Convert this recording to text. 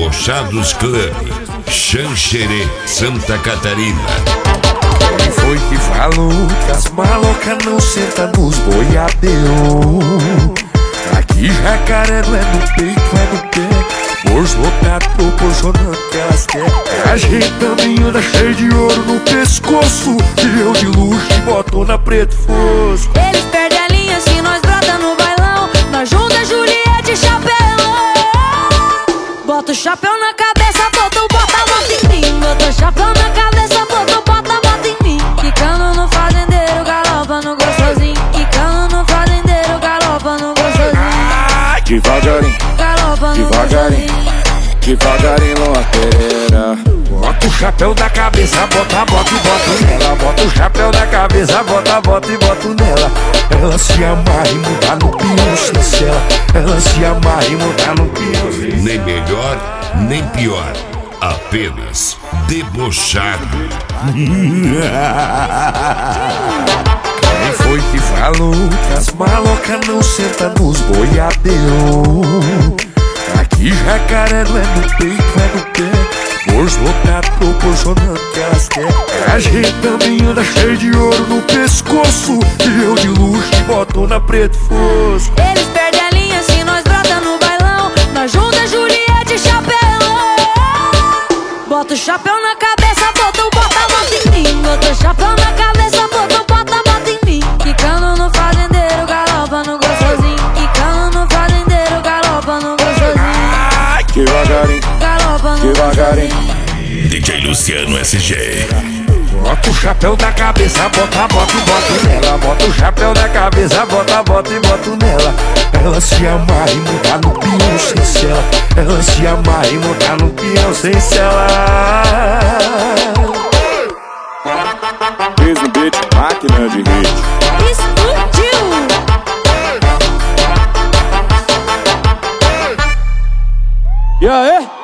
Debochados Club, Xanxerê, Santa Catarina. Quem foi que falou que as malocas não sentam nos boiadeiro? Aqui jacaré não é no peito, é no pé. Bolso lotado proporcionando o que elas querem. É ajeitando anda cheio de ouro no pescoço, e eu de luxo e botona preto fosco. Eles perdem a linha se nós brota no bailão. Nós junta Juliette e chapéu. Bota o chapéu na cabeça, bota a bota em mim. Bota o chapéu na cabeça, bota a bota em mim. Quicando no fazendeiro, galopa no gostosinho. Quicando no fazendeiro, galopa no gostosinho. Devagarinho, Galopa no devagarinho, devagarinho, lateira. Bota o chapéu da cabeça, bota a bota e bota nela. Bota o chapéu da cabeça, bota a bota e bota nela. Ela se amarra e muda no pião sem cela. Ela se amarra e muda no pião sem cela. Nem melhor, nem pior, apenas debochado. Quem foi que falou que as malocas não sentam nos boiadeiros? Aqui jacaré não é no peito, é no pé. Bolso lotado proporcionando o que elas querem. É ajeitando anda cheio de ouro no pescoço, e eu de luxo e botona preto fosco. Eles perdem a linha se nós brota no bailão. Nós junta Juliette e chapéu. Bota o chapéu na cabeça, bota a bota em mim. Bota o chapéu na cabeça, bota a bota em mim. Quicando no fazendeiro, galopa no gostosinho. Quicando no fazendeiro, galopa no gostosinho. Devagarinho, Galopa no devagarinho. DJ Luciano SG. Bota o chapéu da cabeça, bota a bota e bota nela. Bota o chapéu da cabeça, bota a bota e bota nela. Ela se amarra e muda no pião sem cela. Ela se amarra e muda no pião sem cela. Fez no beat, máquina de hit. Explodiu! E aí?